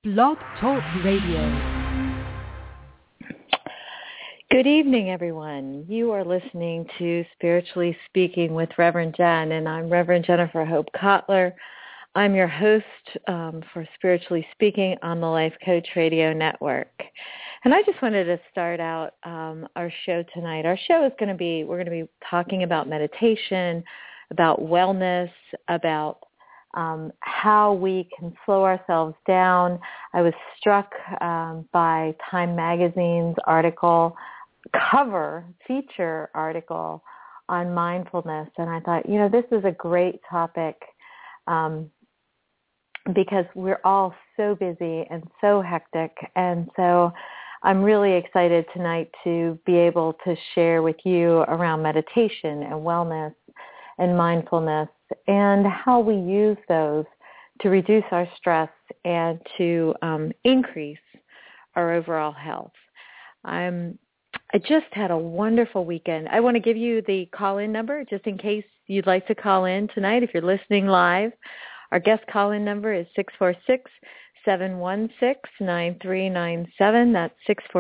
Blog Talk Radio. Good evening, everyone. You are listening to Spiritually Speaking with Reverend Jen, and I'm Reverend Jennifer Hope Kotler. I'm your host for Spiritually Speaking on the Life Coach Radio Network. And I just wanted to start out our show tonight. Our show is we're going to be talking about meditation, about wellness, about how we can slow ourselves down. I was struck by Time Magazine's feature article on mindfulness, and I thought, this is a great topic because we're all so busy and so hectic, and so I'm really excited tonight to be able to share with you around meditation and wellness and mindfulness and how we use those to reduce our stress and to increase our overall health. I just had a wonderful weekend. I want to give you the call-in number just in case you'd like to call in tonight if you're listening live. Our guest call-in number is 646-716-9397. That's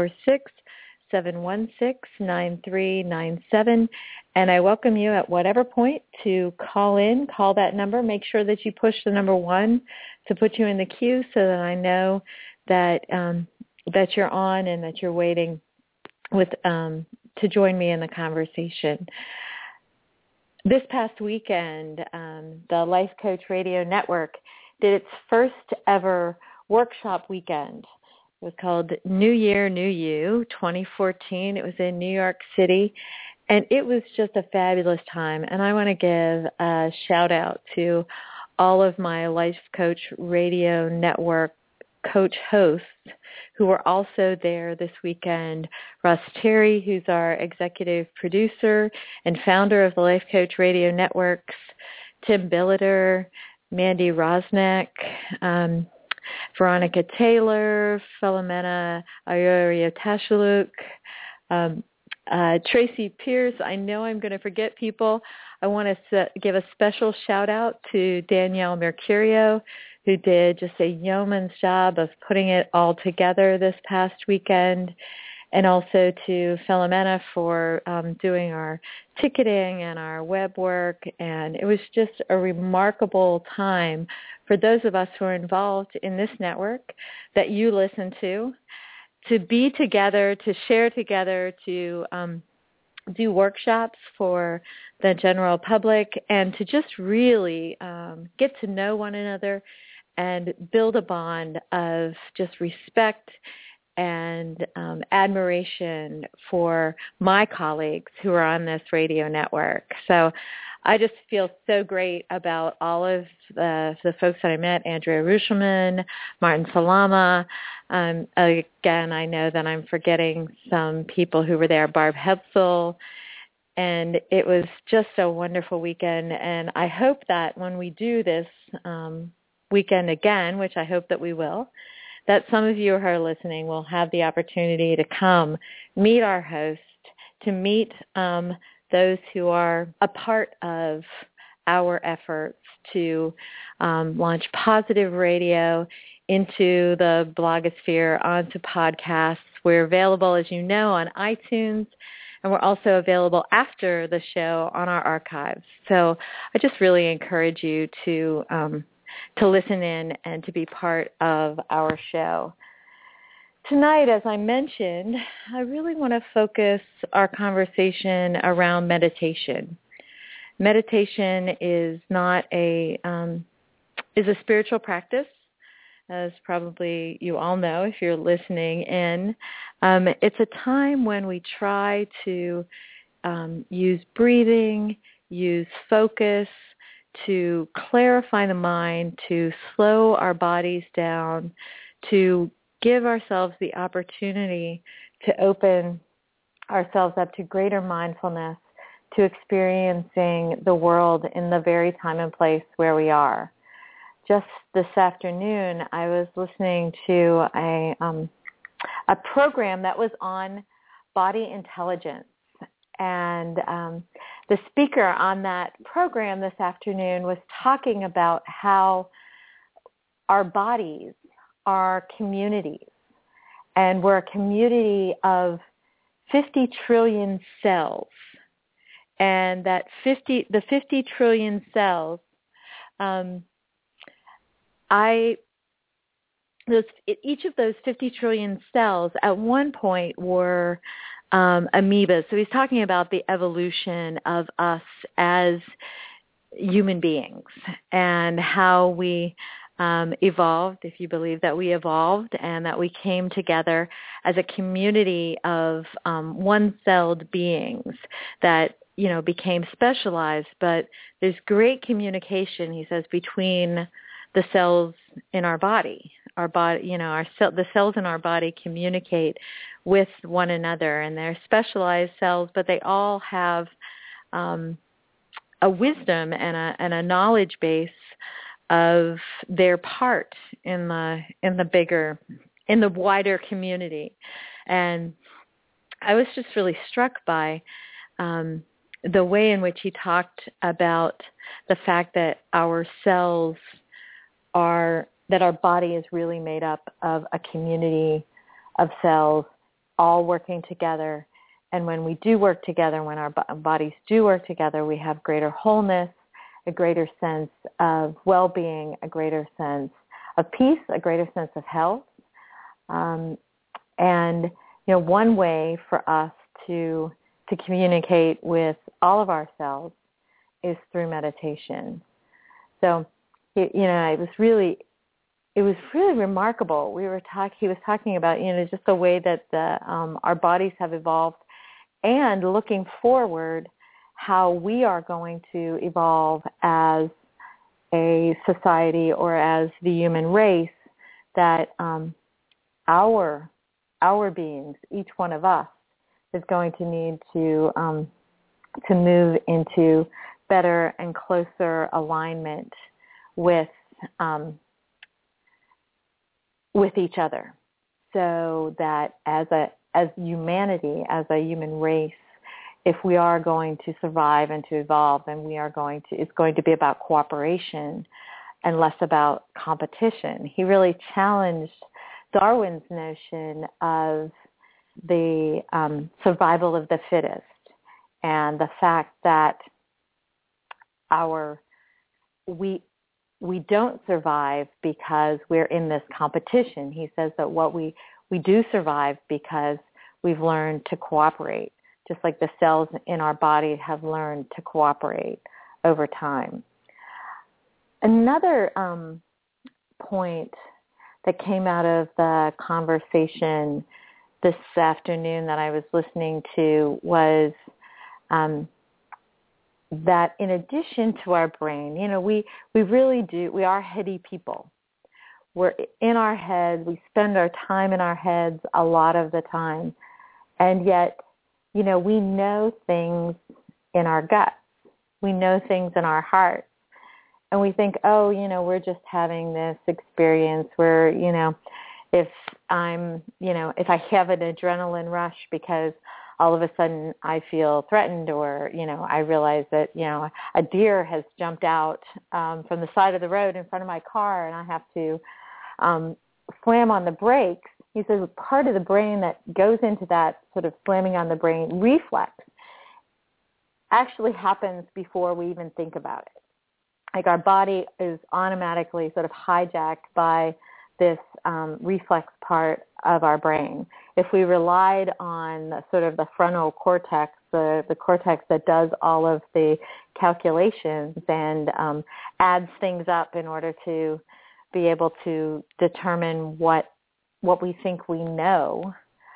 646-716-9397. And I welcome you at whatever point to call in, call that number. Make sure that you push the number 1 to put you in the queue so that I know that that you're on and that you're waiting to join me in the conversation. This past weekend, the Life Coach Radio Network did its first ever workshop weekend. It was called New Year, New You 2014. It was in New York City, and it was just a fabulous time. And I want to give a shout out to all of my Life Coach Radio Network coach hosts who were also there this weekend. Russ Terry, who's our executive producer and founder of the Life Coach Radio Networks, Tim Billiter, Mandy Rosnick, Veronica Taylor, Philomena Ayorio-Tashaluk, Tracy Pierce. I know I'm going to forget people. I want to give a special shout out to Danielle Mercurio, who did just a yeoman's job of putting it all together this past weekend, and also to Philomena for doing our ticketing and our web work. And it was just a remarkable time for those of us who are involved in this network that you listen to be together, to share together, to do workshops for the general public, and to just really get to know one another and build a bond of just respect and admiration for my colleagues who are on this radio network. So I just feel so great about all of the folks that I met, Andrea Rushelman, Martin Salama. Again, I know that I'm forgetting some people who were there, Barb Hetzel. And it was just a wonderful weekend. And I hope that when we do this weekend again, which I hope that we will, that some of you who are listening will have the opportunity to come meet our host, to meet those who are a part of our efforts to launch positive radio into the blogosphere, onto podcasts. We're available, as you know, on iTunes, and we're also available after the show on our archives. So I just really encourage you to listen in and to be part of our show. Tonight, as I mentioned, I really want to focus our conversation around meditation. Meditation is not is a spiritual practice, as probably you all know if you're listening in. It's a time when we try to use breathing, use focus, to clarify the mind, to slow our bodies down, to give ourselves the opportunity to open ourselves up to greater mindfulness, to experiencing the world in the very time and place where we are. Just this afternoon, I was listening to a program that was on body intelligence. And the speaker on that program this afternoon was talking about how our bodies are communities, and we're a community of 50 trillion cells, and that the 50 trillion cells, each of those 50 trillion cells at one point were amoebas. So he's talking about the evolution of us as human beings and how we evolved, if you believe that we evolved, and that we came together as a community of one-celled beings that, became specialized. But there's great communication, he says, between the cells in our body. Our body, the cells in our body communicate with one another, and they're specialized cells, but they all have a wisdom and a knowledge base of their part in the wider community. And I was just really struck by the way in which he talked about the fact that our cells that our body is really made up of a community of cells all working together. And when we do work together, when our bodies do work together, we have greater wholeness, a greater sense of well-being, a greater sense of peace, a greater sense of health. And one way for us to communicate with all of our cells is through meditation. So, it was really remarkable. He was talking about, just the way that our bodies have evolved, and looking forward, how we are going to evolve as a society or as the human race, that our beings, each one of us, is going to need to move into better and closer alignment with each other, so that as humanity, as a human race, if we are going to survive and to evolve, then it's going to be about cooperation and less about competition. He really challenged Darwin's notion of the survival of the fittest, and the fact that we don't survive because we're in this competition. He says that we do survive because we've learned to cooperate, just like the cells in our body have learned to cooperate over time. Another point that came out of the conversation this afternoon that I was listening to was that in addition to our brain, we really do, we are heady people. We're in our head. We spend our time in our heads a lot of the time. And yet, we know things in our guts. We know things in our hearts. And we think, we're just having this experience where, if I have an adrenaline rush because all of a sudden I feel threatened, or, I realize that, a deer has jumped out from the side of the road in front of my car, and I have to slam on the brakes. He says part of the brain that goes into that sort of slamming on the brain reflex actually happens before we even think about it. Like, our body is automatically sort of hijacked by this reflex part of our brain. If we relied on sort of the frontal cortex, the cortex that does all of the calculations and adds things up in order to be able to determine what we think we know,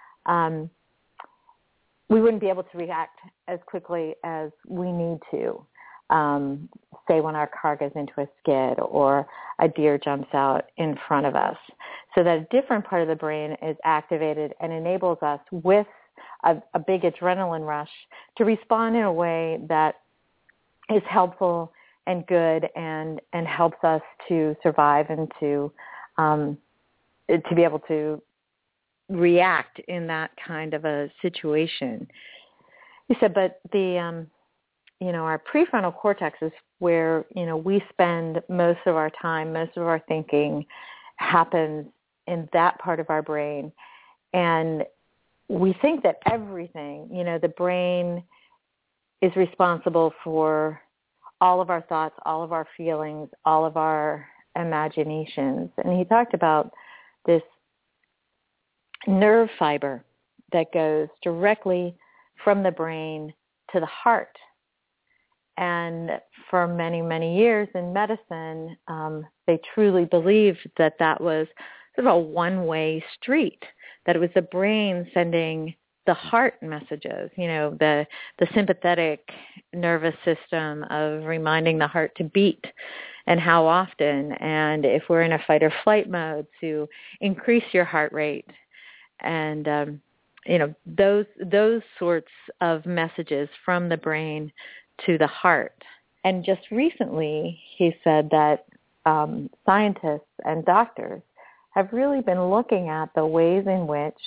we wouldn't be able to react as quickly as we need to. Say when our car goes into a skid or a deer jumps out in front of us. So that a different part of the brain is activated and enables us with a big adrenaline rush to respond in a way that is helpful and good and helps us to survive and to be able to react in that kind of a situation. He said, but our prefrontal cortex is where, we spend most of our time, most of our thinking happens in that part of our brain. And we think that everything, the brain is responsible for all of our thoughts, all of our feelings, all of our imaginations. And he talked about this nerve fiber that goes directly from the brain to the heart. And for many, many years in medicine, they truly believed that that was sort of a one-way street, that it was the brain sending the heart messages, the sympathetic nervous system of reminding the heart to beat and how often, and if we're in a fight or flight mode, to increase your heart rate. And, those sorts of messages from the brain to the heart. And just recently, he said that scientists and doctors have really been looking at the ways in which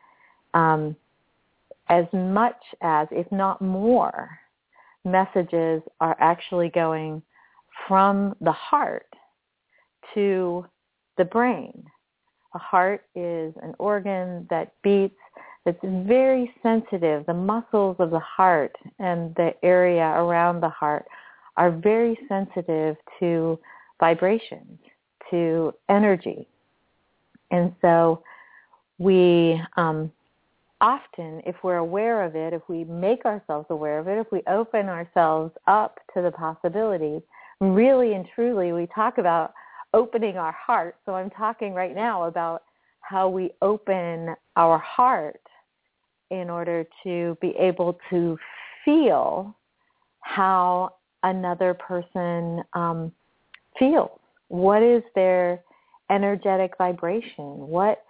as much as, if not more, messages are actually going from the heart to the brain. The heart is an organ that beats, that's very sensitive. The muscles of the heart and the area around the heart are very sensitive to vibrations, to energy. And so we often, if we're aware of it, if we make ourselves aware of it, if we open ourselves up to the possibility, really and truly, we talk about opening our heart. So I'm talking right now about how we open our heart in order to be able to feel how another person feels. What is their energetic vibration?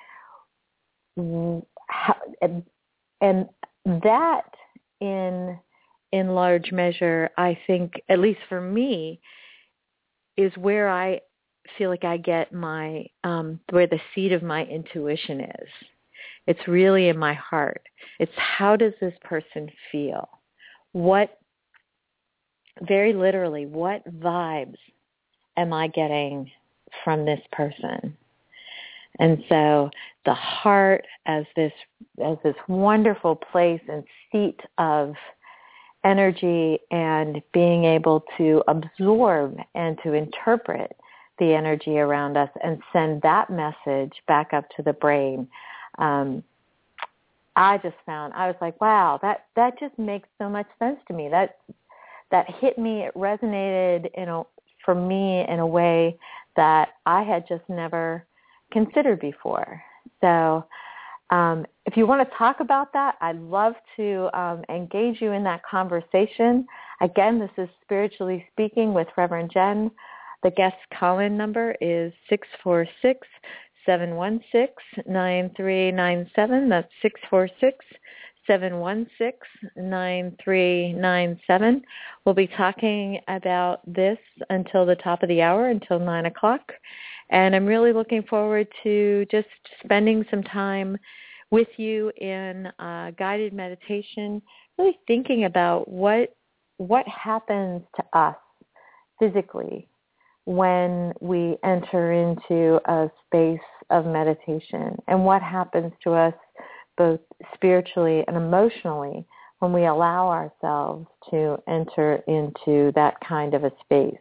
And that in large measure, I think, at least for me, is where I feel like I get my, where the seed of my intuition is. It's really in my heart. It's how does this person feel? Very literally, what vibes am I getting from this person? And so the heart as this wonderful place and seat of energy, and being able to absorb and to interpret the energy around us and send that message back up to the brain. I was like, wow, that just makes so much sense to me. That hit me. It resonated for me in a way that I had just never considered before. So if you want to talk about that, I'd love to engage you in that conversation. Again, this is Spiritually Speaking with Reverend Jen. The guest call-in number is 646-716-9397. That's 646-716-9397. We'll be talking about this until the top of the hour, until 9 o'clock. And I'm really looking forward to just spending some time with you in guided meditation, really thinking about what happens to us physically when we enter into a space of meditation, and what happens to us both spiritually and emotionally when we allow ourselves to enter into that kind of a space.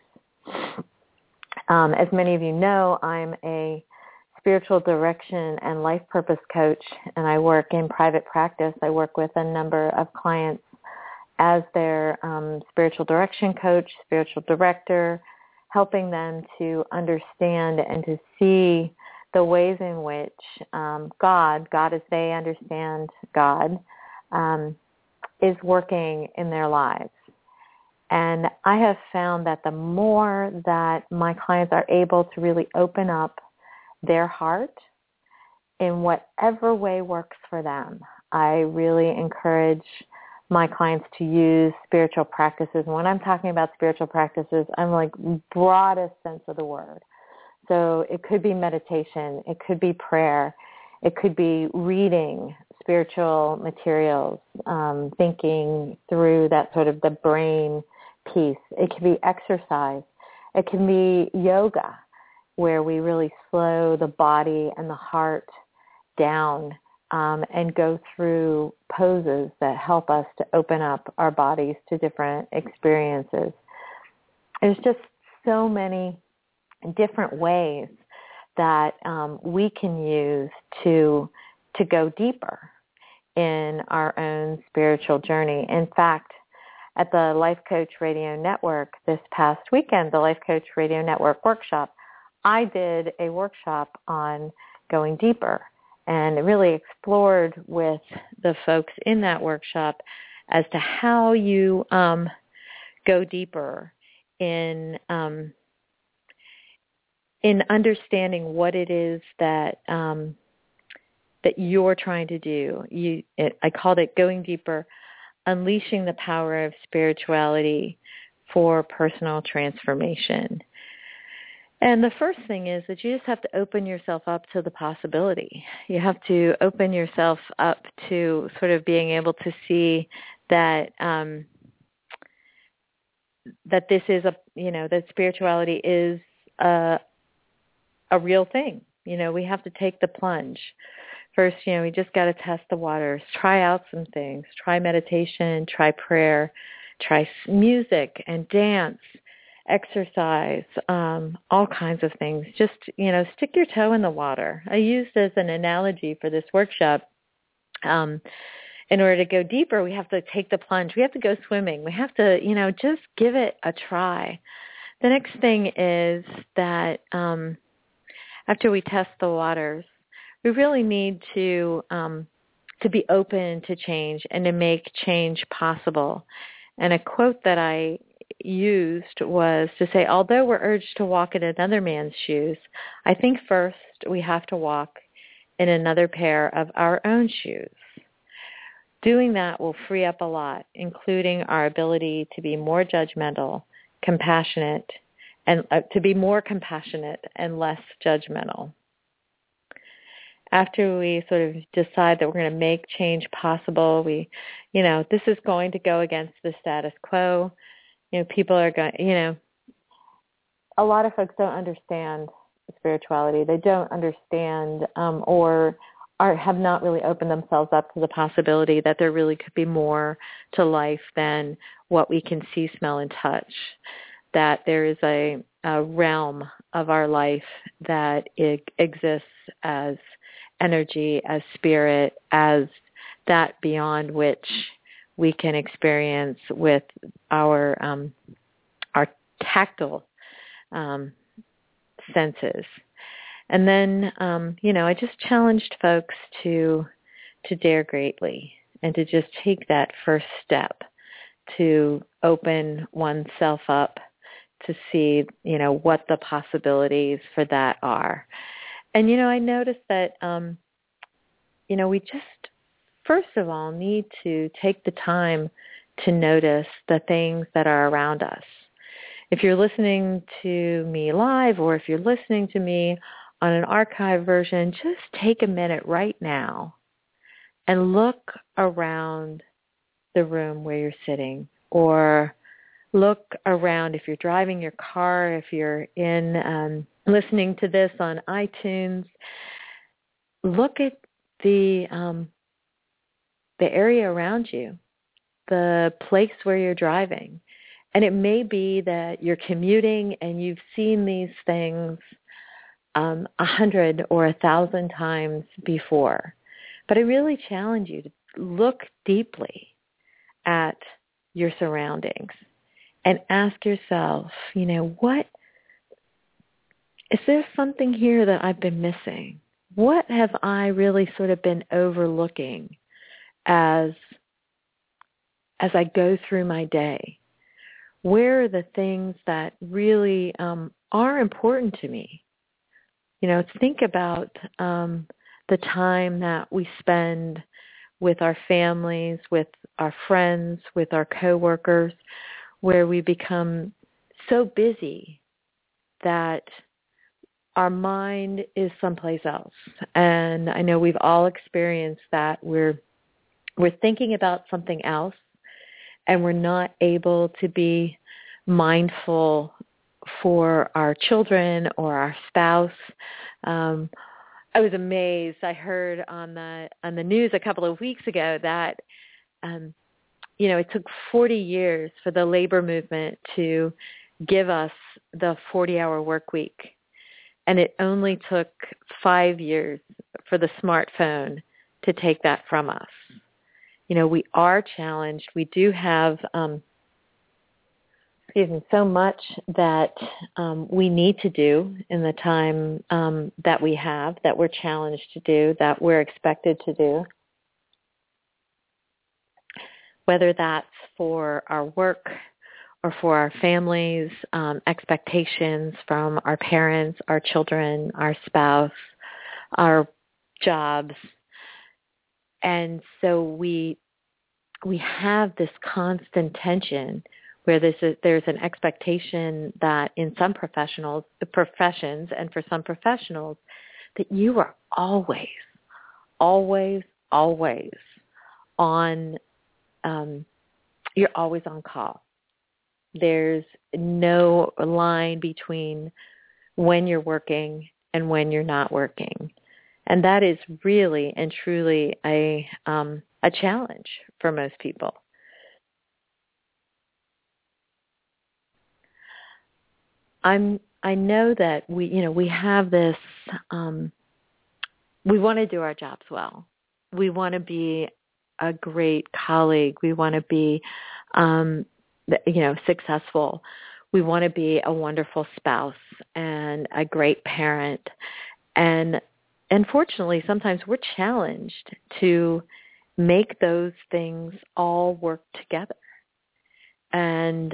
As many of you know, I'm a spiritual direction and life purpose coach, and I work in private practice. I work with a number of clients as their spiritual direction coach, spiritual director, helping them to understand and to see the ways in which God as they understand God, is working in their lives. And I have found that the more that my clients are able to really open up their heart in whatever way works for them, I really encourage my clients to use spiritual practices. And when I'm talking about spiritual practices, I'm like broadest sense of the word. So it could be meditation, it could be prayer, it could be reading spiritual materials, thinking through that sort of the brain piece. It could be exercise. It can be yoga. where we really slow the body and the heart down and go through poses that help us to open up our bodies to different experiences. There's just so many different ways that we can use to go deeper in our own spiritual journey. In fact, at the Life Coach Radio Network this past weekend, the Life Coach Radio Network workshop, I did a workshop on going deeper and really explored with the folks in that workshop as to how you go deeper in understanding what it is that that you're trying to do. I called it Going Deeper, Unleashing the Power of Spirituality for Personal Transformation. And the first thing is that you just have to open yourself up to the possibility. You have to open yourself up to sort of being able to see that that this is that spirituality is a real thing. We have to take the plunge. First, we just got to test the waters, try out some things, try meditation, try prayer, try music and dance, exercise, all kinds of things. Just, stick your toe in the water. I used as an analogy for this workshop, in order to go deeper, we have to take the plunge. We have to go swimming. We have to, just give it a try. The next thing is that after we test the waters, we really need to be open to change and to make change possible. And a quote that I used was to say, although we're urged to walk in another man's shoes, I think first we have to walk in another pair of our own shoes. Doing that will free up a lot, including our ability to be more judgmental, compassionate, and to be more compassionate and less judgmental. After we sort of decide that we're going to make change possible, this is going to go against the status quo. People are going, a lot of folks don't understand spirituality. They don't understand or have not really opened themselves up to the possibility that there really could be more to life than what we can see, smell, and touch. That there is a realm of our life that exists as energy, as spirit, as that beyond which we can experience with our tactile senses. And then, I just challenged folks to dare greatly and to just take that first step to open oneself up to see, what the possibilities for that are. And, I noticed that, we just, first of all, need to take the time to notice the things that are around us. If you're listening to me live or if you're listening to me on an archive version, just take a minute right now and look around the room where you're sitting, or look around if you're driving your car, if you're in listening to this on iTunes. Look at the area around you, the place where you're driving. And it may be that you're commuting and you've seen these things 100 or 1,000 times before. But I really challenge you to look deeply at your surroundings and ask yourself, what is there something here that I've been missing? What have I really sort of been overlooking as I go through my day? Where are the things that really are important to me? Think about the time that we spend with our families, with our friends, with our coworkers, where we become so busy that our mind is someplace else. And I know we've all experienced that. We're thinking about something else, and we're not able to be mindful for our children or our spouse. I was amazed. I heard on the news a couple of weeks ago that it took 40 years for the labor movement to give us the 40-hour work week, and it only took 5 years for the smartphone to take that from us. We are challenged. We do have so much that we need to do in the time that we have, that we're challenged to do, that we're expected to do, whether that's for our work or for our families, expectations from our parents, our children, our spouse, our jobs. And so we have this constant tension where there's an expectation that in some professions and for some professionals that you are always on, you're always on call. There's no line between when you're working and when you're not working. And that is really and truly a challenge for most people. I know that we have this, we want to do our jobs well. We want to be a great colleague. We want to be, successful. We want to be a wonderful spouse and a great parent. And unfortunately, sometimes we're challenged to make those things all work together. And,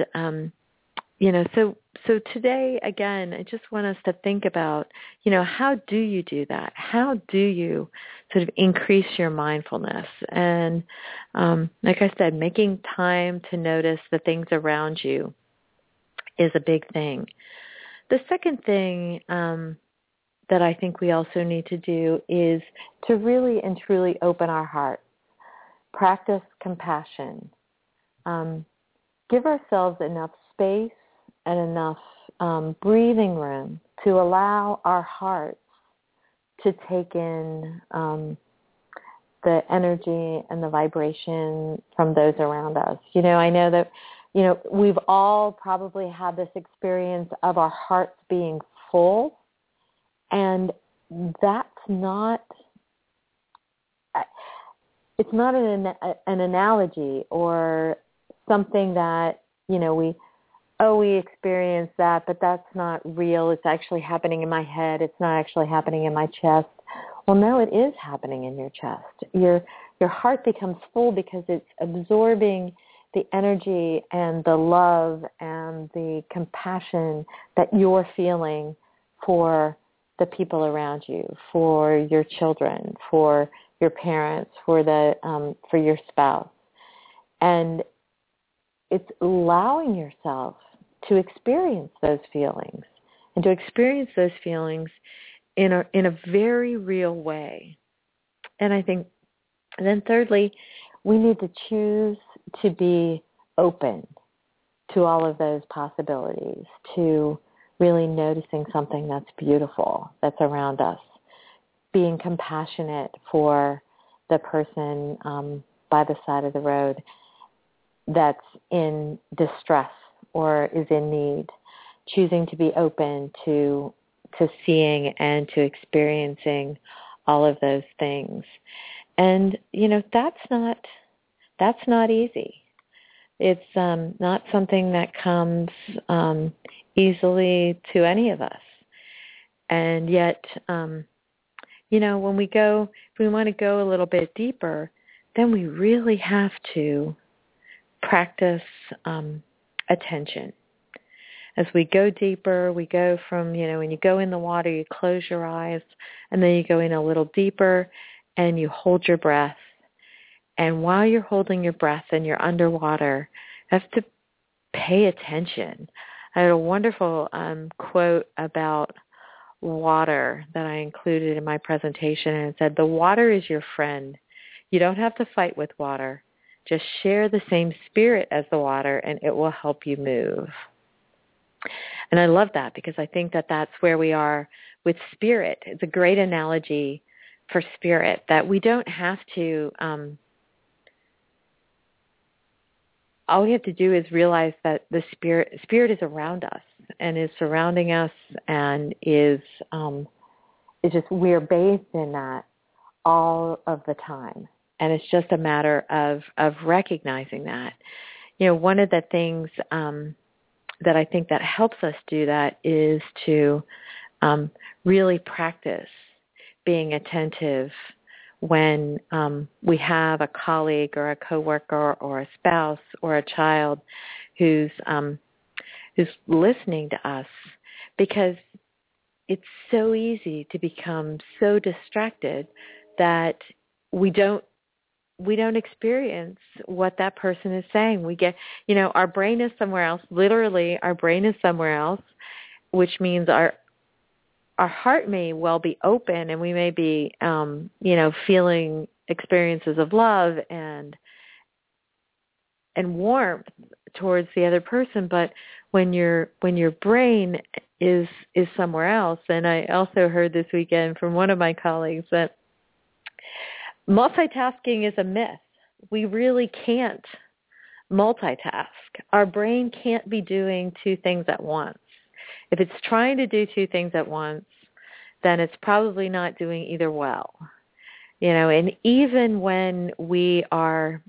so today, again, I just want us to think about, how do you do that? How do you sort of increase your mindfulness? And like I said, making time to notice the things around you is a big thing. The second thing that I think we also need to do is to really and truly open our hearts, practice compassion, give ourselves enough space and enough breathing room to allow our hearts to take in the energy and the vibration from those around us. I know that, we've all probably had this experience of our hearts being full, and that's not, it's not an analogy or something that, we experience that, but that's not real. It's actually happening in my head. It's not actually happening in my chest. Well, no, it is happening in your chest. Your heart becomes full because it's absorbing the energy and the love and the compassion that you're feeling for the people around you, for your children, for your parents, for your spouse. And it's allowing yourself to experience those feelings and to experience those feelings in a very real way. And I think then thirdly, we need to choose to be open to all of those possibilities, to really noticing something that's beautiful that's around us, being compassionate for the person by the side of the road that's in distress or is in need, choosing to be open to seeing and to experiencing all of those things. And, that's not easy. It's not something that comes easily to any of us. And yet, when if we want to go a little bit deeper, then we really have to practice attention. As we go deeper, we go from, when you go in the water, you close your eyes, and then you go in a little deeper, and you hold your breath. And while you're holding your breath and you're underwater, you have to pay attention. I had a wonderful quote about water that I included in my presentation, and it said, "The water is your friend. You don't have to fight with water. Just share the same spirit as the water, and it will help you move." And I love that because I think that that's where we are with spirit. It's a great analogy for spirit, that we don't have to, all we have to do is realize that the spirit is around us and is surrounding us and is just, we're bathed in that all of the time. And it's just a matter of recognizing that. One of the things that I think that helps us do that is to really practice being attentive when we have a colleague or a coworker or a spouse or a child who's listening to us, because it's so easy to become so distracted that we don't experience what that person is saying. We get, our brain is somewhere else. Literally, our brain is somewhere else, which means our heart may well be open, and we may be, feeling experiences of love and warmth towards the other person. But when your brain is somewhere else, and I also heard this weekend from one of my colleagues that multitasking is a myth. We really can't multitask. Our brain can't be doing two things at once. If it's trying to do two things at once, then it's probably not doing either well. And even when we are,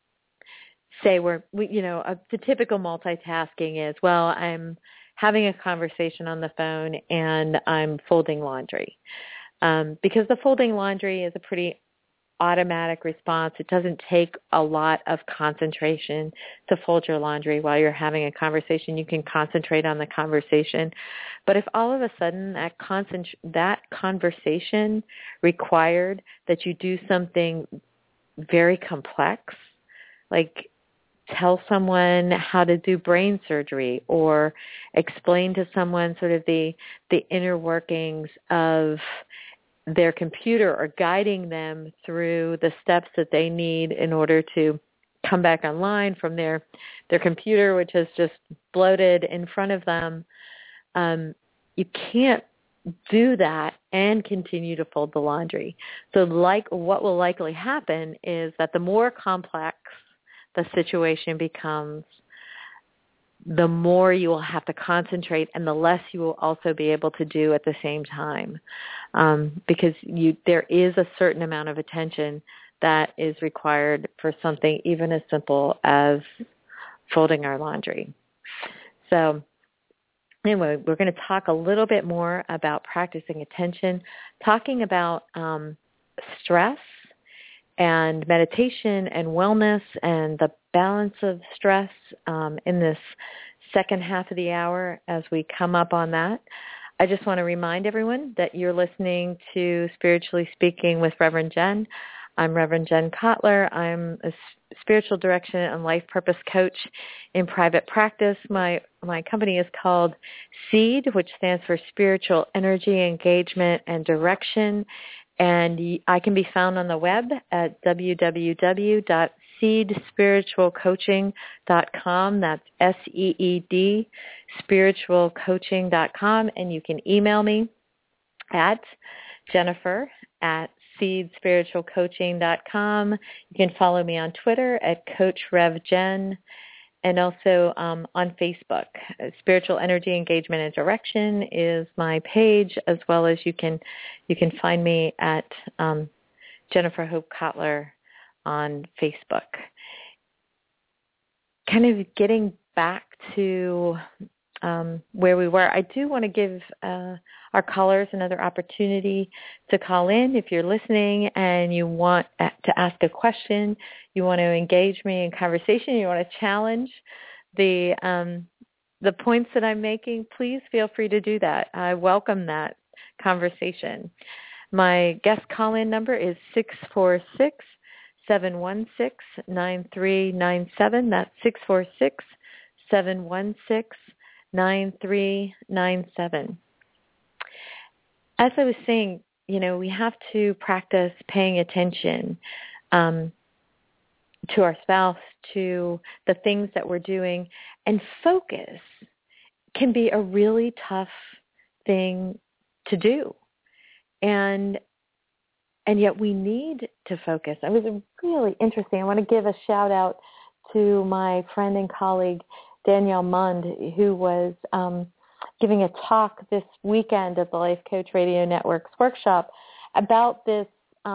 say the typical multitasking is, well, I'm having a conversation on the phone and I'm folding laundry. Because the folding laundry is a pretty automatic response. It doesn't take a lot of concentration to fold your laundry while you're having a conversation. You can concentrate on the conversation. But if all of a sudden that conversation required that you do something very complex, like tell someone how to do brain surgery or explain to someone sort of the inner workings of their computer, or guiding them through the steps that they need in order to come back online from their computer, which has just bloated in front of them, you can't do that and continue to fold the laundry. So what will likely happen is that the more complex the situation becomes, the more you will have to concentrate and the less you will also be able to do at the same time, because there is a certain amount of attention that is required for something even as simple as folding our laundry. So anyway, we're going to talk a little bit more about practicing attention, talking about stress and meditation and wellness and the balance of stress in this second half of the hour as we come up on that. I just want to remind everyone that you're listening to Spiritually Speaking with Reverend Jen. I'm Reverend Jen Kotler. I'm a spiritual direction and life purpose coach in private practice. My company is called SEED, which stands for Spiritual Energy Engagement and Direction. And I can be found on the web at www.seedspiritualcoaching.com. That's SEED, spiritualcoaching.com. And you can email me at Jennifer@seedspiritualcoaching.com. You can follow me on Twitter at CoachRevJen. And also on Facebook. Spiritual Energy Engagement and Direction is my page, as well as you can find me at Jennifer Hope Kotler on Facebook. Kind of getting back to where we were, I do want to give our callers another opportunity to call in. If you're listening and you want to ask a question, you want to engage me in conversation, you want to challenge the points that I'm making, please feel free to do that. I welcome that conversation. My guest call-in number is 646-716-9397. That's 646-716-9397. As I was saying, we have to practice paying attention to our spouse, to the things that we're doing, and focus. can be a really tough thing to do. And yet we need to focus. It was really interesting. I want to give a shout out to my friend and colleague, Danielle Mund, who was giving a talk this weekend at the Life Coach Radio Network's workshop about this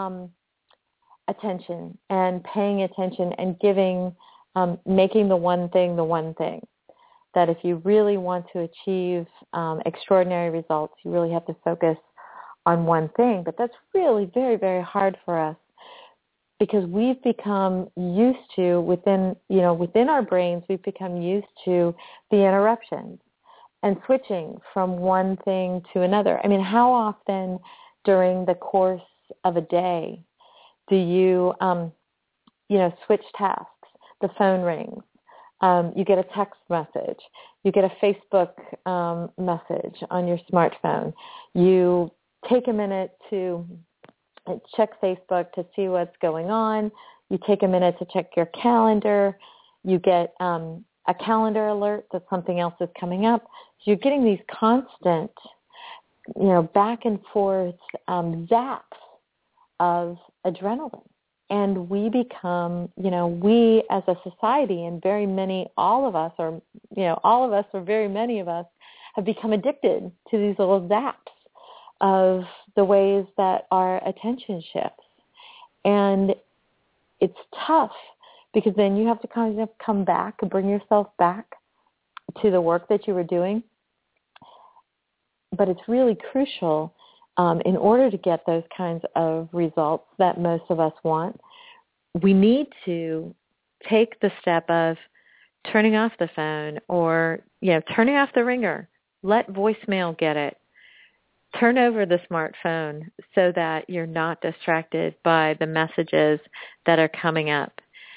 attention and paying attention and giving, making the one thing. That if you really want to achieve extraordinary results, you really have to focus on one thing. But that's really very, very hard for us because we've become used to, within our brains, we've become used to the interruptions and switching from one thing to another. I mean, how often during the course of a day do you, switch tasks? The phone rings. You get a text message. You get a Facebook message on your smartphone. You take a minute to check Facebook to see what's going on. You take a minute to check your calendar. You get a calendar alert that something else is coming up. So you're getting these constant, back and forth zaps of adrenaline. And we become, we as a society and all of us, or very many of us, have become addicted to these little zaps of the ways that our attention shifts. And it's tough because then you have to kind of come back and bring yourself back to the work that you were doing. But it's really crucial in order to get those kinds of results that most of us want. We need to take the step of turning off the phone or, turning off the ringer. Let voicemail get it. Turn over the smartphone so that you're not distracted by the messages that are coming up.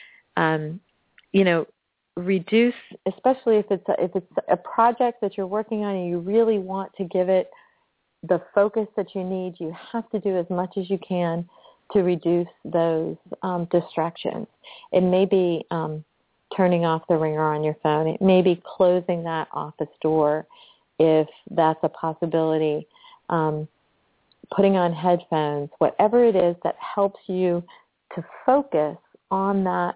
Reduce, especially if it's a project that you're working on and you really want to give it the focus that you need. You have to do as much as you can to reduce those distractions. It may be turning off the ringer on your phone. It may be closing that office door if that's a possibility. Putting on headphones, whatever it is that helps you to focus on that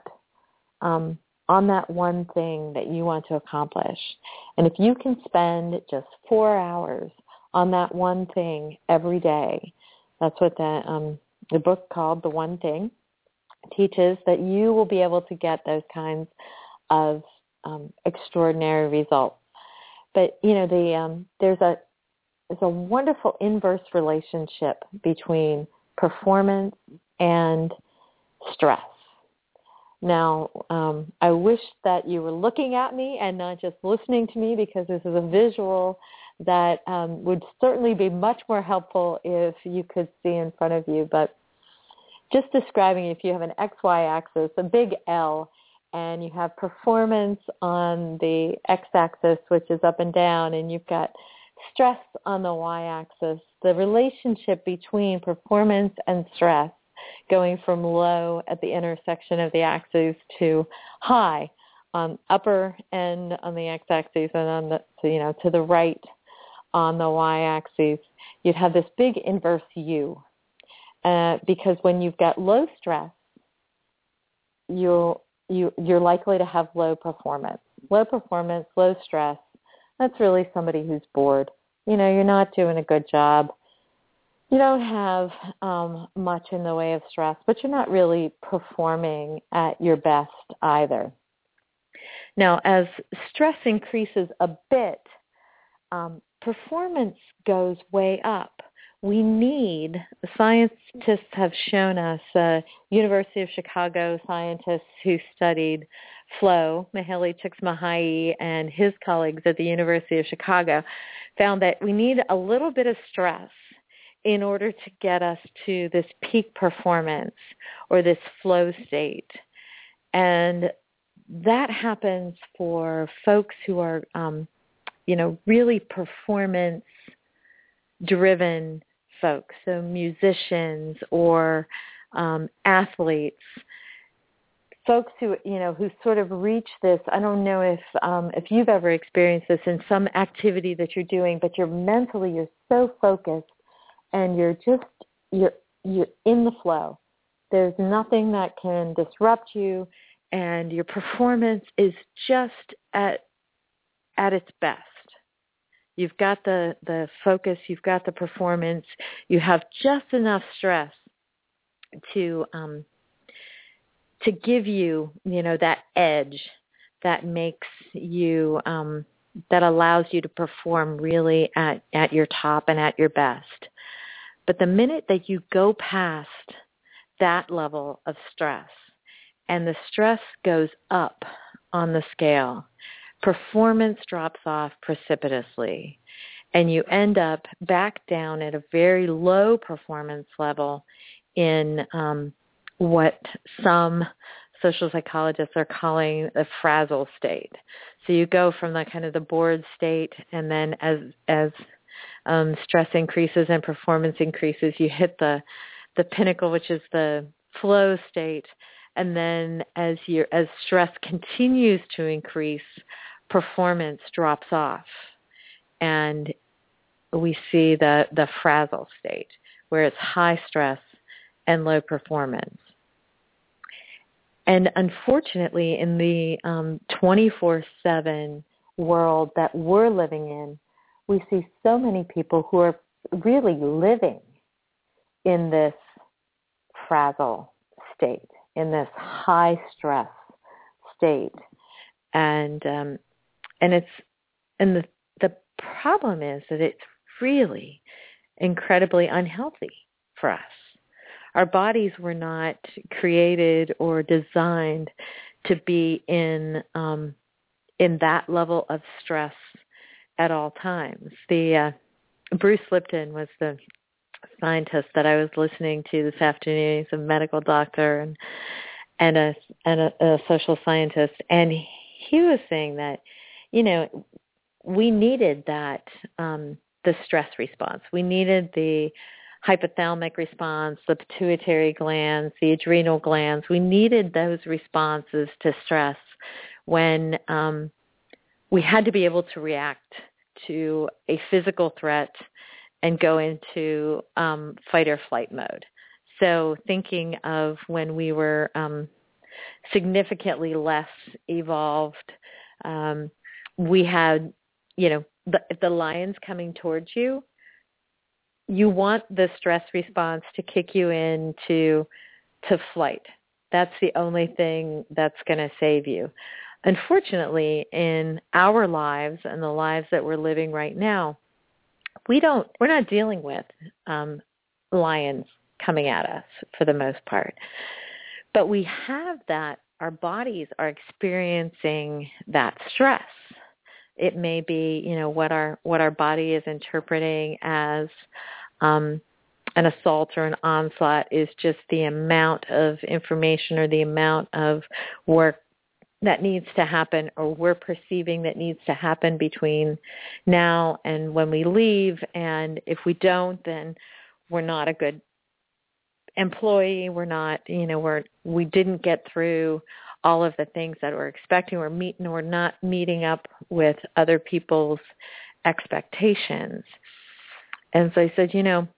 one thing that you want to accomplish. And if you can spend just 4 hours on that one thing every day, that's what the book called The One Thing teaches, that you will be able to get those kinds of extraordinary results. But, there's a wonderful inverse relationship between performance and stress. Now, I wish that you were looking at me and not just listening to me, because this is a visual that would certainly be much more helpful if you could see in front of you. But just describing, if you have an XY axis, a big L, and you have performance on the X-axis, which is up and down, and you've got stress on the Y-axis, the relationship between performance and stress going from low at the intersection of the axes to high on upper end on the X-axis and on the, to the right on the Y-axis, you'd have this big inverse U. Because when you've got low stress, you're likely to have low performance. Low performance, low stress, that's really somebody who's bored. You're not doing a good job. You don't have much in the way of stress, but you're not really performing at your best either. Now, as stress increases a bit, performance goes way up. Scientists have shown us, University of Chicago scientists who studied flow, Mihaly Csikszentmihalyi and his colleagues at the University of Chicago, found that we need a little bit of stress in order to get us to this peak performance or this flow state. And that happens for folks who are, really performance-driven folks, so musicians or athletes. folks who sort of reach this, I don't know if you've ever experienced this in some activity that you're doing, but you're so focused and you're in the flow. There's nothing that can disrupt you, and your performance is just at its best. You've got the focus, you've got the performance, you have just enough stress to give you, that edge that makes you, that allows you to perform really at your top and at your best. But the minute that you go past that level of stress and the stress goes up on the scale, performance drops off precipitously, and you end up back down at a very low performance level in what some social psychologists are calling the frazzle state. So you go from the kind of the bored state, and then as stress increases and performance increases, you hit the pinnacle, which is the flow state. And then as stress continues to increase, performance drops off, and we see the frazzle state, where it's high stress and low performance. And unfortunately, in the 24/7 world that we're living in, we see so many people who are really living in this frazzle state, in this high stress state, and the problem is that it's really incredibly unhealthy for us. Our bodies were not created or designed to be in that level of stress at all times. Bruce Lipton was the scientist that I was listening to this afternoon. He's a medical doctor and a social scientist, and he was saying that, we needed that the stress response. We needed the hypothalamic response, the pituitary glands, the adrenal glands. We needed those responses to stress when we had to be able to react to a physical threat and go into fight or flight mode. So thinking of when we were significantly less evolved, we had, if the lion's coming towards you, you want the stress response to kick you into flight. That's the only thing that's going to save you. Unfortunately, in our lives and the lives that we're living right now, we're not dealing with lions coming at us for the most part. But we have that, our bodies are experiencing that stress. It may be, what our body is interpreting as an assault or an onslaught is just the amount of information or the amount of work that needs to happen, or we're perceiving that needs to happen between now and when we leave. And if we don't, then we're not a good employee. We're not, we didn't get through all of the things that we're expecting. We're not meeting up with other people's expectations. And so I said,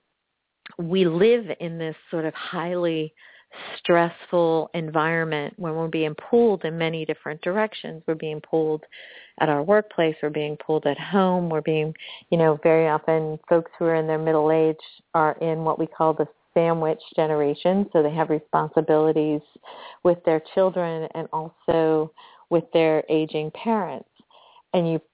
we live in this sort of highly stressful environment when we're being pulled in many different directions. We're being pulled at our workplace. We're being pulled at home. We're being, very often folks who are in their middle age are in what we call the sandwich generation. So they have responsibilities with their children and also with their aging parents. And you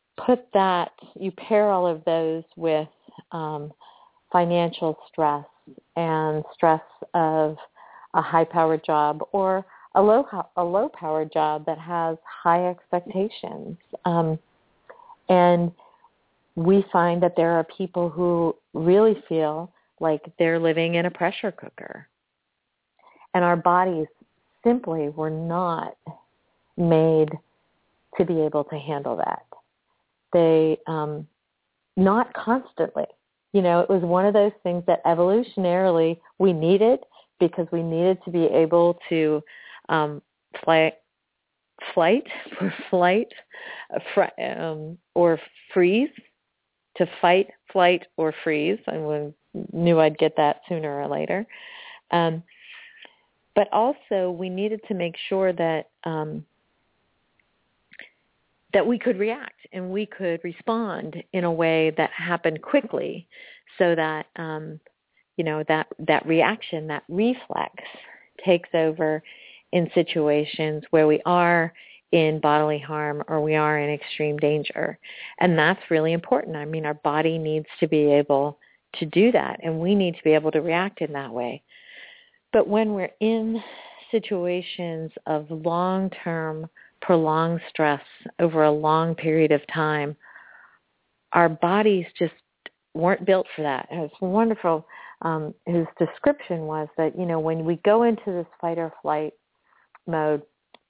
pair all of those with financial stress and stress of a high-powered job or a low-powered job that has high expectations. And we find that there are people who really feel like they're living in a pressure cooker. And our bodies simply were not made to be able to handle that. They, not constantly. It was one of those things that evolutionarily we needed, because we needed to be able to flight or freeze, to fight, flight, or freeze. I knew I'd get that sooner or later. But also we needed to make sure that that we could react and we could respond in a way that happened quickly, so that that reaction, that reflex, takes over in situations where we are in bodily harm or we are in extreme danger. And that's really important. I mean, our body needs to be able to do that, and we need to be able to react in that way. But when we're in situations of long-term, prolonged stress over a long period of time, our bodies just weren't built for that. And it's wonderful. His description was that, when we go into this fight or flight mode,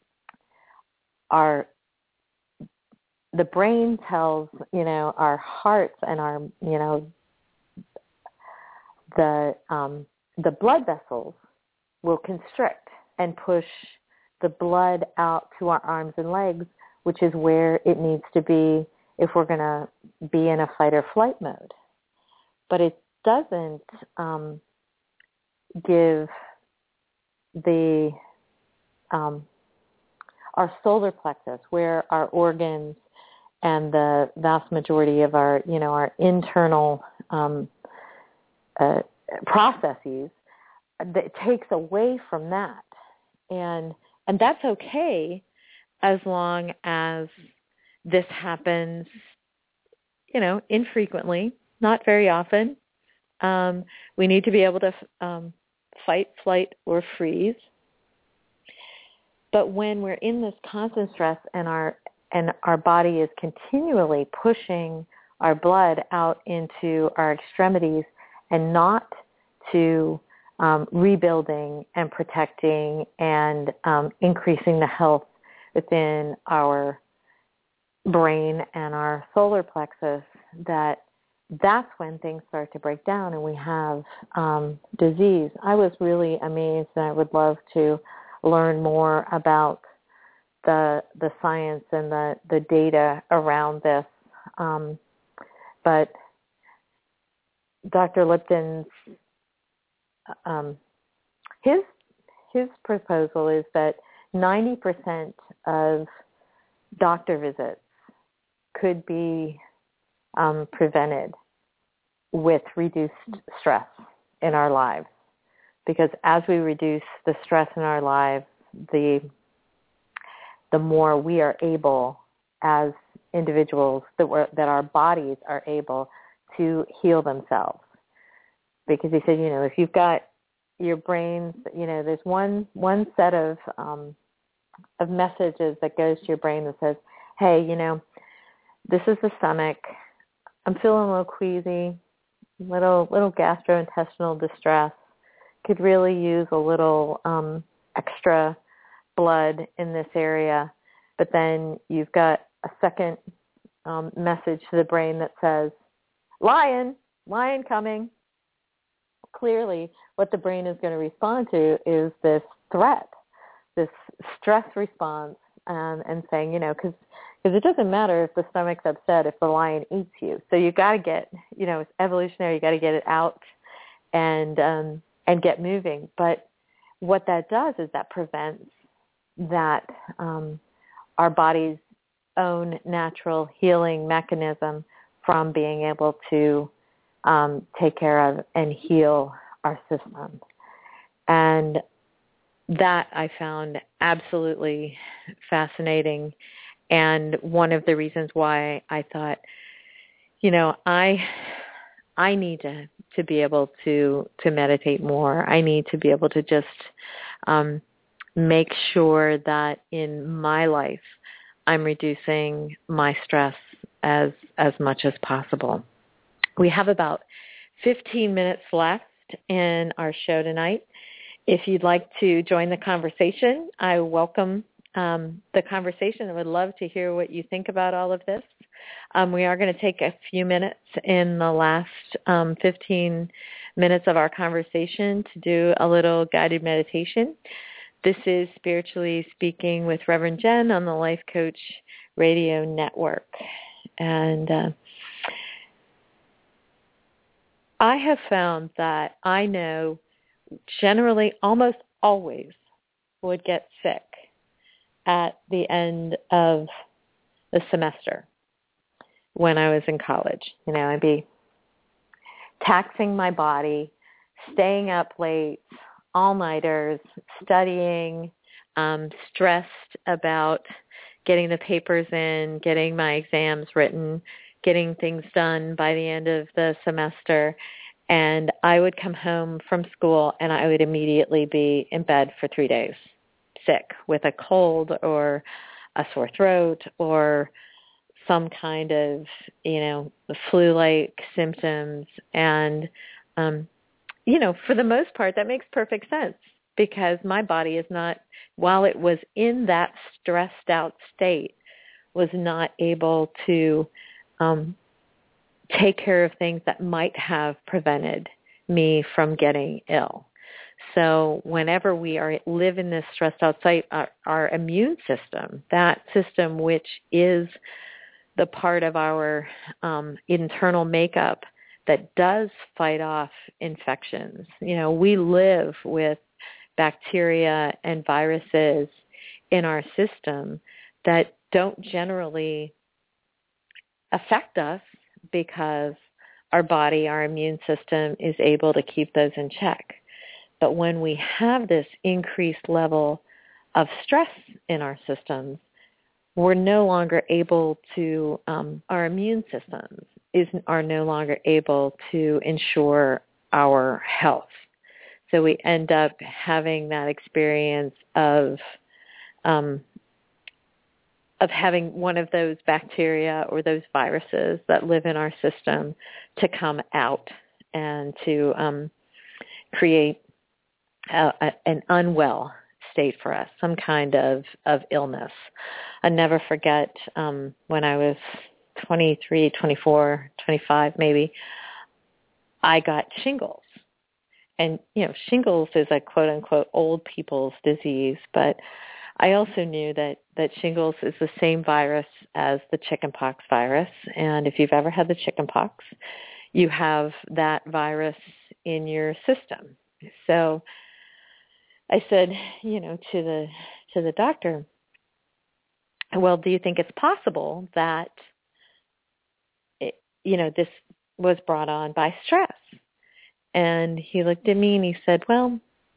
the brain tells, our hearts and our, the blood vessels will constrict and push the blood out to our arms and legs, which is where it needs to be if we're going to be in a fight or flight mode. But it doesn't give our solar plexus, where our organs and the vast majority of our, our internal processes, that takes away from that. And that's okay as long as this happens, infrequently, not very often. We need to be able to fight, flight, or freeze. But when we're in this constant stress and our body is continually pushing our blood out into our extremities and not to rebuilding and protecting and increasing the health within our brain and our solar plexus, that's when things start to break down and we have disease. I was really amazed, and I would love to learn more about the science and the data around this. But Dr. Lipton's his proposal is that 90% of doctor visits could be prevented with reduced stress in our lives. Because as we reduce the stress in our lives, the more we are able as individuals, that our bodies are able to heal themselves. Because he said, if you've got your brains, there's one set of messages that goes to your brain that says, hey, this is the stomach. I'm feeling a little queasy, little gastrointestinal distress. Could really use a little extra blood in this area. But then you've got a second message to the brain that says, lion coming. Clearly, what the brain is going to respond to is this threat, this stress response, and saying, because it doesn't matter if the stomach's upset if the lion eats you. So you got to get, it's evolutionary. You got to get it out and get moving. But what that does is that prevents that our body's own natural healing mechanism from being able to take care of and heal our system. And that I found absolutely fascinating, and one of the reasons why I thought, I need to be able to meditate more. I need to be able to just make sure that in my life I'm reducing my stress as much as possible. We have about 15 minutes left in our show tonight. If you'd like to join the conversation, I welcome the conversation. I would love to hear what you think about all of this. We are going to take a few minutes in the last 15 minutes of our conversation to do a little guided meditation. This is Spiritually Speaking with Reverend Jen on the Life Coach Radio Network. And I have found that I know generally almost always would get sick at the end of the semester when I was in college. You know, I'd be taxing my body, staying up late, all-nighters, studying, stressed about getting the papers in, getting my exams written, getting things done by the end of the semester. And I would come home from school and I would immediately be in bed for 3 days, sick with a cold or a sore throat or some kind of, flu-like symptoms. And, for the most part, that makes perfect sense because my body is not, while it was in that stressed out state, was not able to take care of things that might have prevented me from getting ill. So whenever we live in this stressed out state, our immune system, that system which is the part of our internal makeup that does fight off infections. We live with bacteria and viruses in our system that don't generally affect us because our body, our immune system is able to keep those in check. But when we have this increased level of stress in our systems, we're no longer able to, our immune systems are no longer able to ensure our health. So we end up having that experience of having one of those bacteria or those viruses that live in our system to come out and to create an unwell state for us, some kind of illness. I never forget when I was 23, 24, 25 maybe, I got shingles. And, shingles is a quote-unquote old people's disease, but I also knew that shingles is the same virus as the chickenpox virus. And if you've ever had the chickenpox, you have that virus in your system. So I said, to the doctor, well, do you think it's possible that, this was brought on by stress? And he looked at me and he said, well,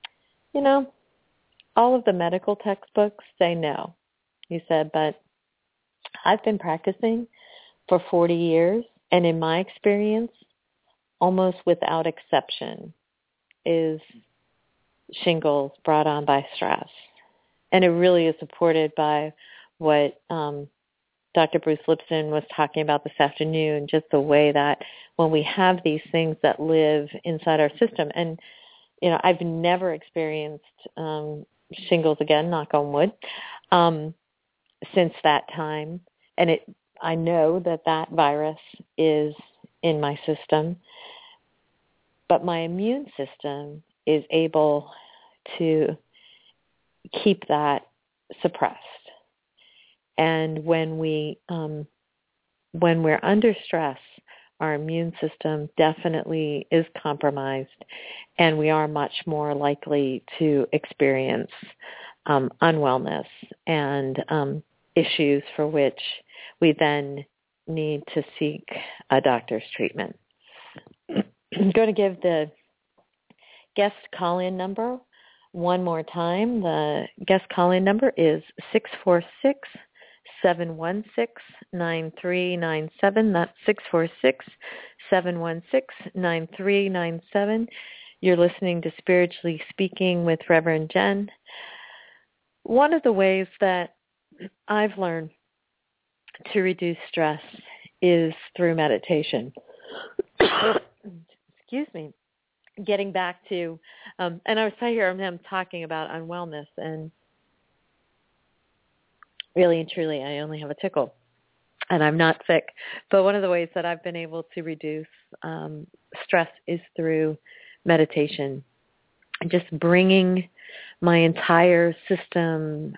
all of the medical textbooks say no. He said, but I've been practicing for 40 years, and in my experience, almost without exception, is shingles brought on by stress. And it really is supported by what Dr. Bruce Lipton was talking about this afternoon, just the way that when we have these things that live inside our system, and, I've never experienced shingles again, knock on wood, since that time. And I know that virus is in my system, but my immune system is able to keep that suppressed. And when we're under stress, our immune system definitely is compromised, and we are much more likely to experience unwellness and issues for which we then need to seek a doctor's treatment. I'm going to give the guest call-in number one more time. The guest call-in number is 646-716-9397. That's 646-716-9397. You're listening to Spiritually Speaking with Reverend Jen. One of the ways that I've learned to reduce stress is through meditation. Excuse me. Getting back to, and I was here, I'm talking about unwellness, and really and truly, I only have a tickle, and I'm not sick. But one of the ways that I've been able to reduce stress is through meditation, and just bringing my entire system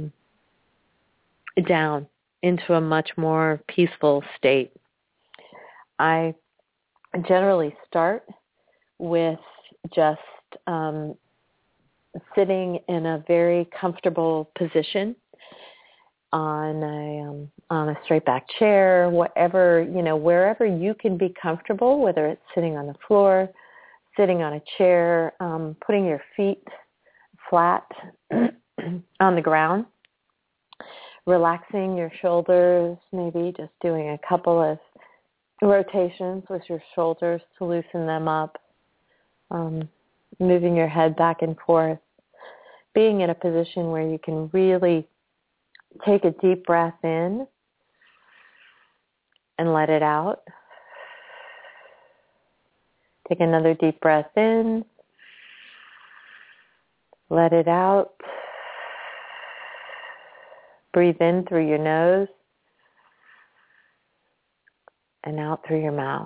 down into a much more peaceful state. I generally start with just sitting in a very comfortable position on a straight back chair, whatever, wherever you can be comfortable, whether it's sitting on the floor, sitting on a chair, putting your feet flat on the ground, relaxing your shoulders, maybe just doing a couple of rotations with your shoulders to loosen them up, moving your head back and forth, being in a position where you can really take a deep breath in and let it out. Take another deep breath in, let it out. Breathe in through your nose and out through your mouth.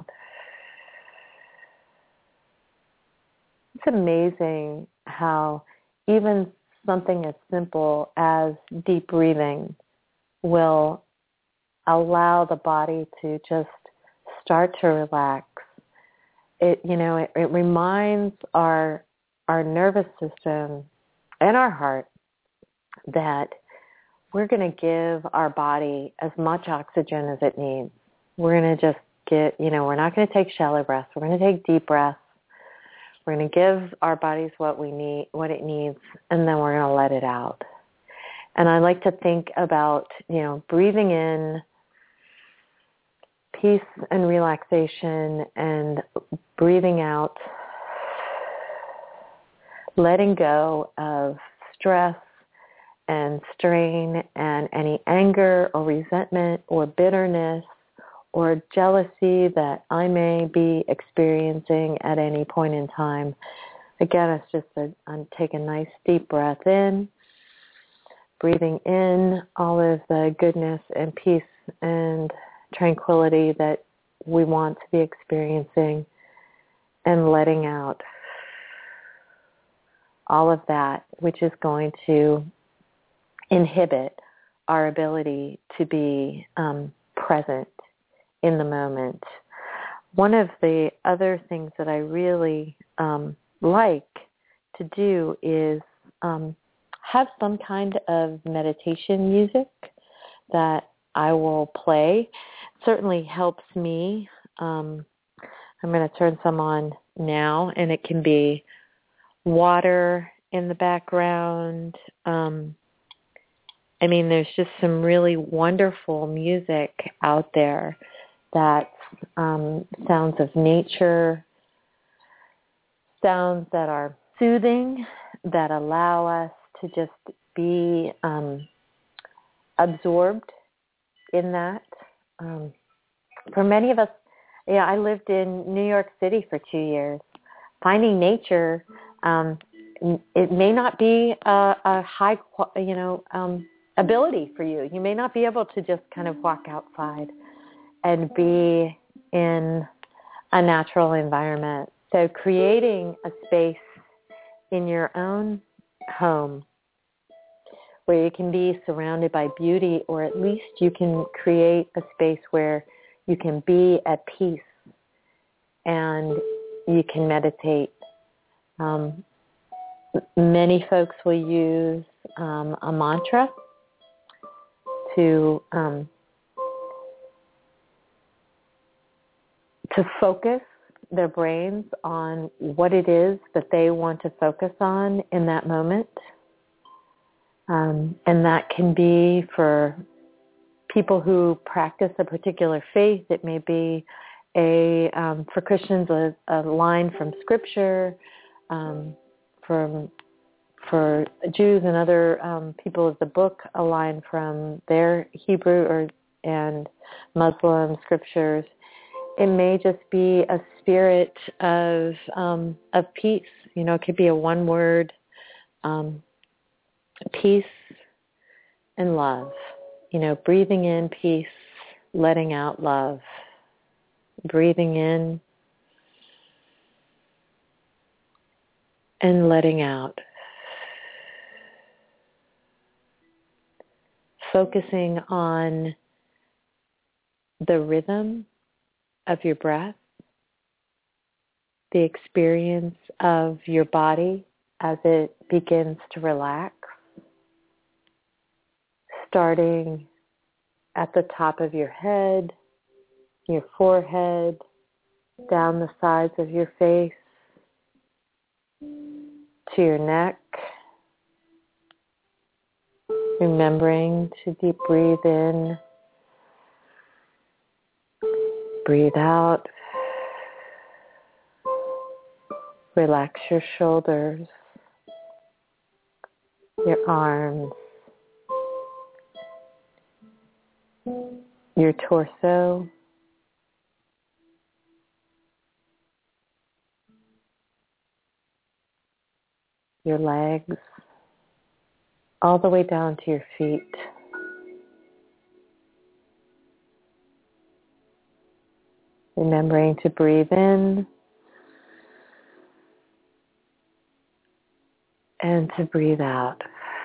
It's amazing how even something as simple as deep breathing will allow the body to just start to relax. It reminds our nervous system and our heart that we're going to give our body as much oxygen as it needs. We're going to just we're not going to take shallow breaths. We're going to take deep breaths. We're going to give our bodies what it needs, and then we're going to let it out. And I like to think about, breathing in peace and relaxation, and breathing out, letting go of stress and strain and any anger or resentment or bitterness or jealousy that I may be experiencing at any point in time. Again, it's just I'm taking a nice deep breath in, breathing in all of the goodness and peace and tranquility that we want to be experiencing, and letting out all of that which is going to inhibit our ability to be present in the moment. One of the other things that I really like to do is have some kind of meditation music that I will play. It certainly helps me. I'm going to turn some on now, and it can be water in the background. There's just some really wonderful music out there that sounds of nature, sounds that are soothing, that allow us to just be absorbed in that. For many of us, I lived in New York City for 2 years. Finding nature, it may not be a high, ability for you. You may not be able to just kind of walk outside and be in a natural environment. So creating a space in your own home where you can be surrounded by beauty, or at least you can create a space where you can be at peace and you can meditate. Many folks will use a mantra to focus their brains on what it is that they want to focus on in that moment. And that can be for people who practice a particular faith. It may be for Christians, a line from Scripture, for Jews and other people of the book, a line from their Hebrew and Muslim scriptures. It may just be a spirit of peace. It could be a one word, peace and love. Breathing in peace, letting out love. Breathing in and letting out. focusing on the rhythm of your breath, the experience of your body as it begins to relax, starting at the top of your head, your forehead, down the sides of your face, to your neck, remembering to deep breathe in, breathe out, relax your shoulders, your arms, your torso, your legs, all the way down to your feet. Remembering to breathe in and to breathe out.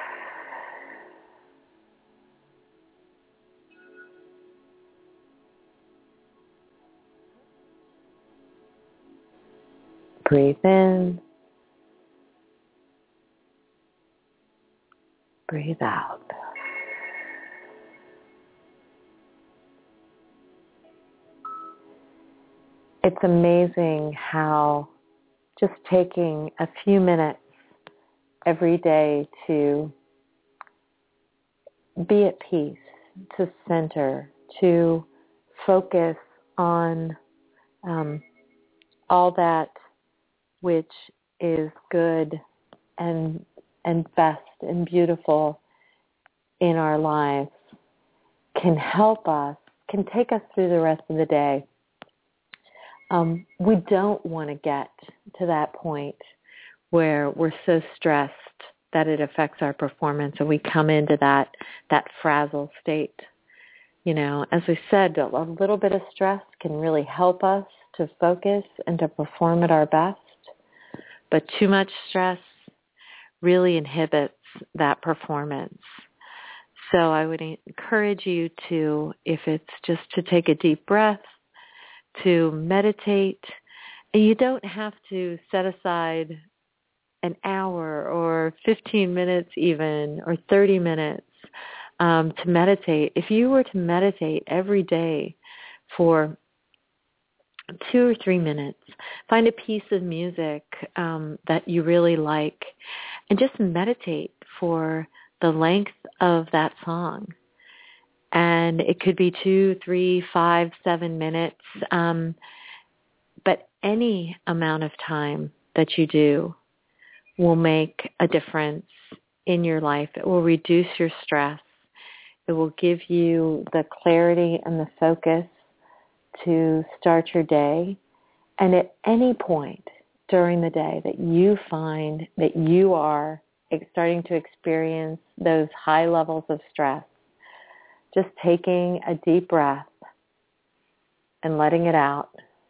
Breathe in, breathe out. It's amazing how just taking a few minutes every day to be at peace, to center, to focus on all that which is good and best and beautiful in our lives can help us, can take us through the rest of the day. We don't want to get to that point where we're so stressed that it affects our performance and we come into that frazzled state. You know, as we said, a little bit of stress can really help us to focus and to perform at our best, but too much stress really inhibits that performance. So I would encourage you to, if it's just to take a deep breath, to meditate. And you don't have to set aside an hour or 15 minutes even or 30 minutes to meditate. If you were to meditate every day for 2 or 3 minutes, find a piece of music that you really like and just meditate for the length of that song. And it could be 2, 3, 5, 7 minutes, but any amount of time that you do will make a difference in your life. It will reduce your stress. It will give you the clarity and the focus to start your day. And at any point during the day that you find that you are starting to experience those high levels of stress, just taking a deep breath and letting it out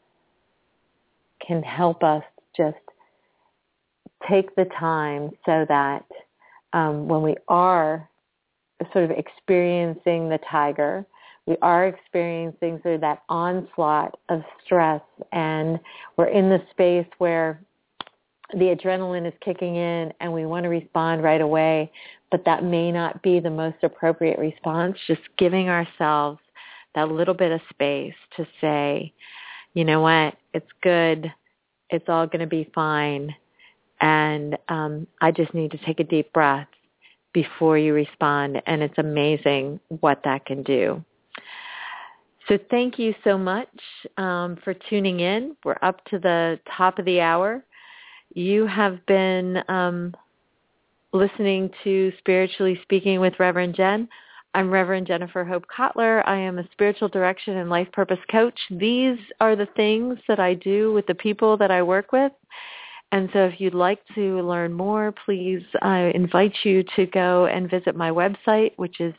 can help us just take the time so that when we are sort of experiencing the tiger, we are experiencing sort of that onslaught of stress, and we're in the space where the adrenaline is kicking in and we want to respond right away, but that may not be the most appropriate response. Just giving ourselves that little bit of space to say, you know what, it's good, it's all going to be fine, and I just need to take a deep breath before you respond, and it's amazing what that can do. So thank you so much for tuning in. We're up to the top of the hour. You have been listening to Spiritually Speaking with Reverend Jen. I'm Reverend Jennifer Hope Kotler. I am a spiritual direction and life purpose coach. These are the things that I do with the people that I work with. And so if you'd like to learn more, please, I invite you to go and visit my website, which is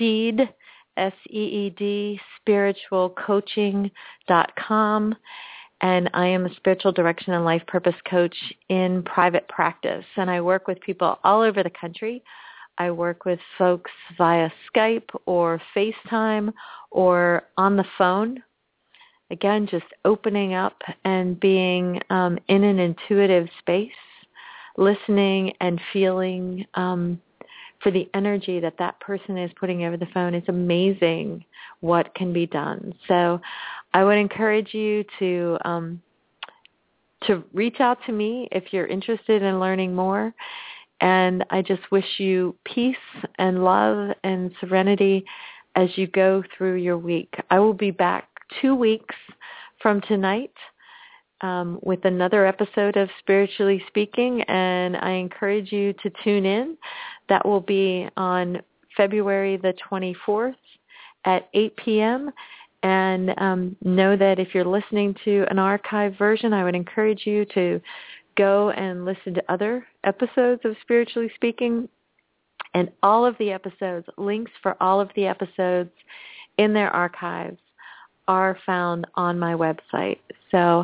www.seed, spiritualcoaching.com. and I am a spiritual direction and life purpose coach in private practice. And I work with people all over the country. I work with folks via Skype or FaceTime or on the phone. Again, just opening up and being in an intuitive space, listening and feeling for the energy that that person is putting over the phone. It's amazing what can be done. So I would encourage you to reach out to me if you're interested in learning more. And I just wish you peace and love and serenity as you go through your week. I will be back 2 weeks from tonight with another episode of Spiritually Speaking, and I encourage you to tune in. That will be on February the 24th at 8 p.m., and know that if you're listening to an archive version, I would encourage you to go and listen to other episodes of Spiritually Speaking, and all of the episodes, links for all of the episodes in their archives are found on my website. So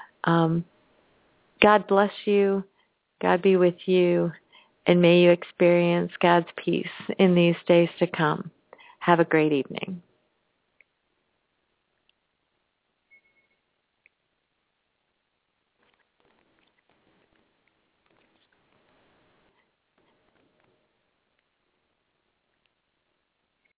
God bless you, God be with you, and may you experience God's peace in these days to come. Have a great evening.